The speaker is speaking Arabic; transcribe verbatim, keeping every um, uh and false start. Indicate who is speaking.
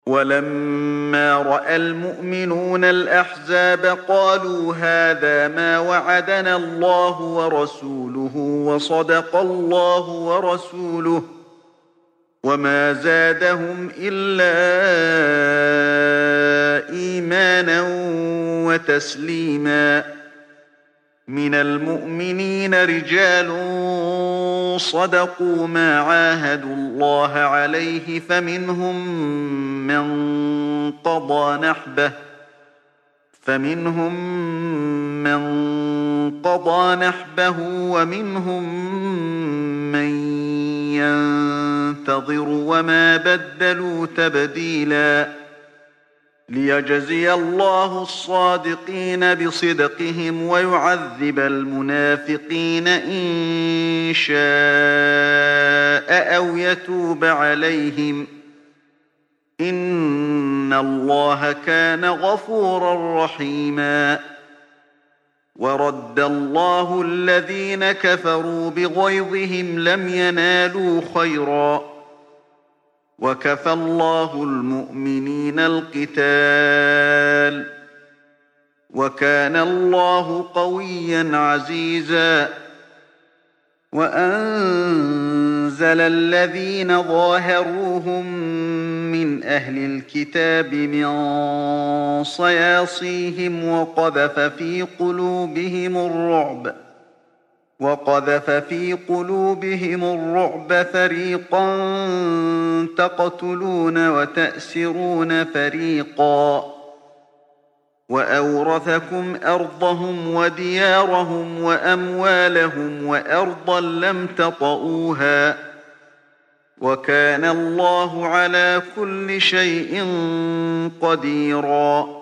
Speaker 1: ولما رأى المؤمنون الأحزاب قالوا هذا ما وعدنا الله ورسوله وصدق الله ورسوله وما زادهم إلا إيمانا وتسليما. من المؤمنين رجال صدقوا ما عاهدوا الله عليه فمنهم من قضى نحبه فمنهم من قضى نحبه ومنهم من ينتظر وما بدلوا تبديلا. ليجزي الله الصادقين بصدقهم ويعذب المنافقين إن شاء أو يتوب عليهم إن الله كان غفورا رحيما. ورد الله الذين كفروا بغيظهم لم ينالوا خيرا وكفى الله المؤمنين القتال وكان الله قويا عزيزا. وأنزل الذين ظاهروهم من أهل الكتاب من صياصيهم وقذف في قلوبهم الرعب وقذف في قلوبهم الرعب فريقا تقتلون وتأسرون فريقا وأورثكم أرضهم وديارهم وأموالهم وأرضا لم تطئوها وكان الله على كل شيء قديرا.